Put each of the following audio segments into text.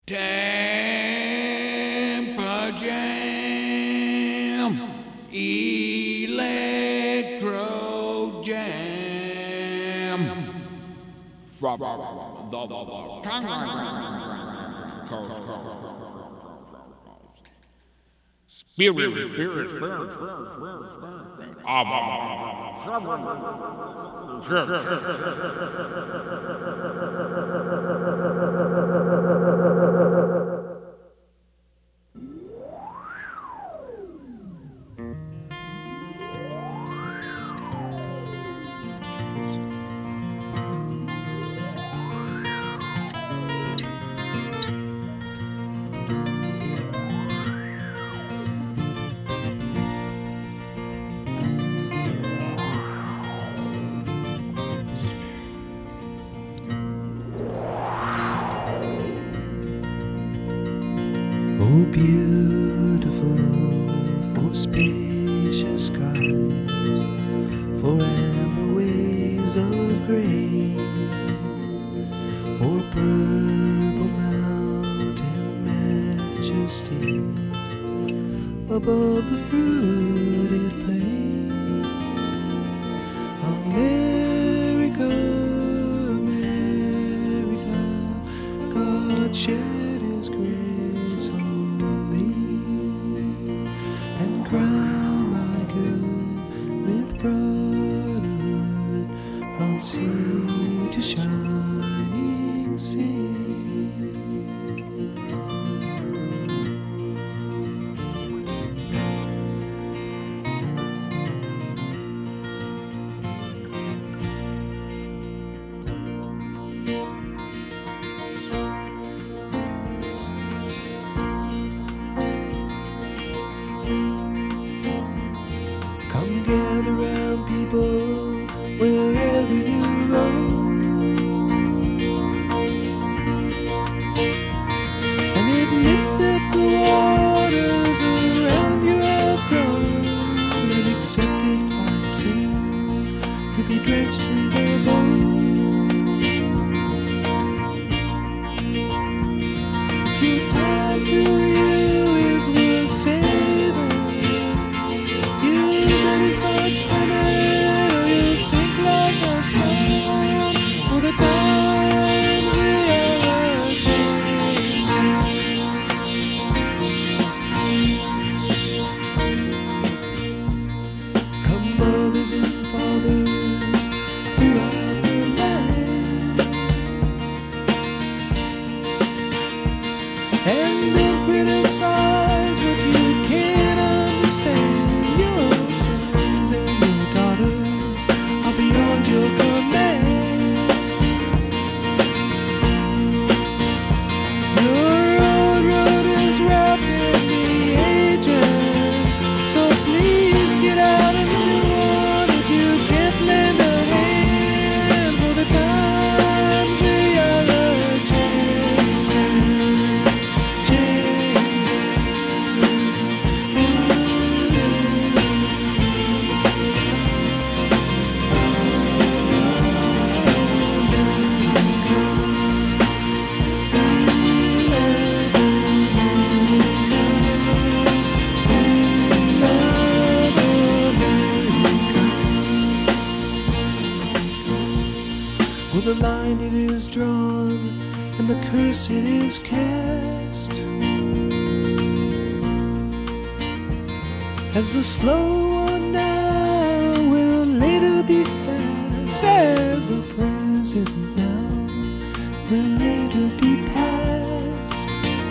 Tampa Jam, Electro Jam. From the Oh, beautiful for spacious skies, for amber waves of grain, for purple mountain majesties above the fruited plains. America, America, God shed His grace on thee, and crown my good with brotherhood from sea to shining sea. Come gather round, people, wherever you roam, and admit that the waters around you have grown, and accept it quite soon, you'll be drenched to the bone. If your time to you is worth saving, you better start swimming, or you'll sink like a stone. For the times they are changing. Come, mothers and fathers throughout the land, and don't criticize what you can't understand. Your sons and your daughters are beyond your command. Your old road is rapidly aging, so please get out a new one if you can't lend a hand. For the times they are changing, changing. Well, the line it is drawn, and the curse it is cast, as the slow one now will later be fast, as the present now will later be past.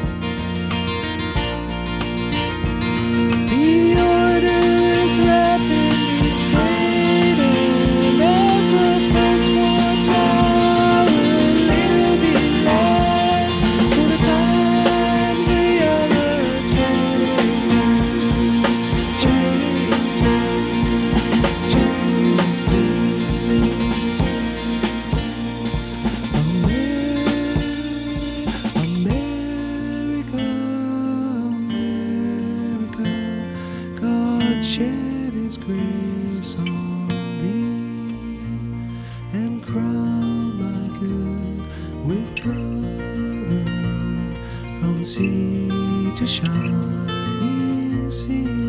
The order is rapidly fading, as the first one now will later be last. For the times they are changing, changing, changing. sea to shining sea.